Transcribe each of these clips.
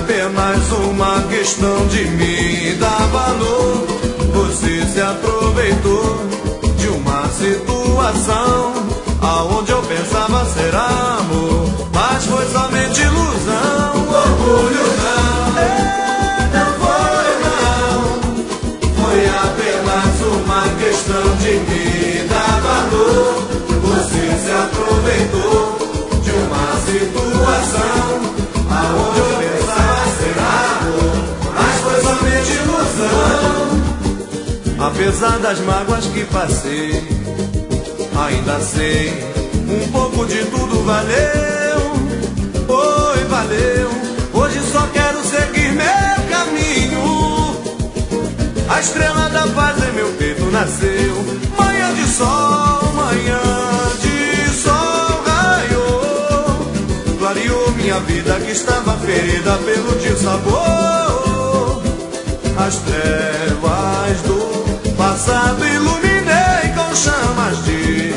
apenas uma questão de me dar valor. Você se aproveitou de uma situação aonde eu pensava ser amor, mas foi somente ilusão. Orgulho não, não foi não. Foi apenas uma questão de me dar valor. Você se aproveitou de uma situação aonde eu pensava ser amor, mas foi somente ilusão. Apesar das mágoas que passei, ainda sei, um pouco de tudo valeu. Oi, valeu. Hoje só quero seguir meu caminho. A estrela da paz em meu peito nasceu. Manhã de sol, manhã de sol raiou, clareou minha vida que estava ferida pelo dissabor. As trevas do passado iluminei com chamas de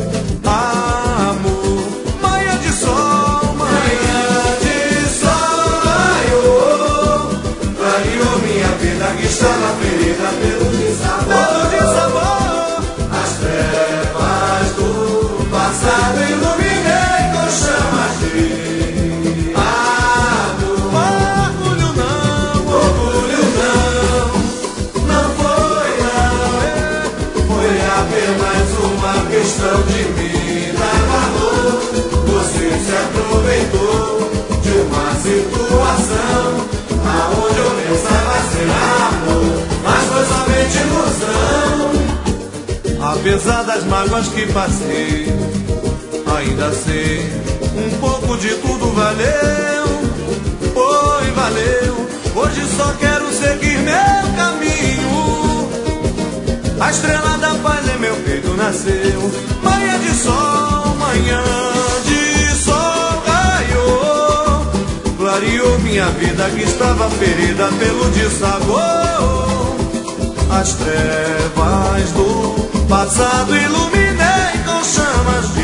amor. Manhã de sol, manhã de sol raiou, clareou minha vida que estava ferida pelo dissabor. As trevas do passado iluminei com chamas de amor. Orgulho não, orgulho não, não foi não. Foi apenas uma questão de me dar valor. Você se aproveitou de uma situação aonde eu pensava ser amor, mas foi somente ilusão. Apesar das mágoas que passei, ainda sei, um pouco de tudo valeu. Oi, valeu. Hoje só quero seguir meu caminho. A estrela da paz em meu peito nasceu. Manhã de sol, manhã de sol raiou, clareou minha vida que estava ferida pelo dissabor. As trevas do passado iluminei com chamas de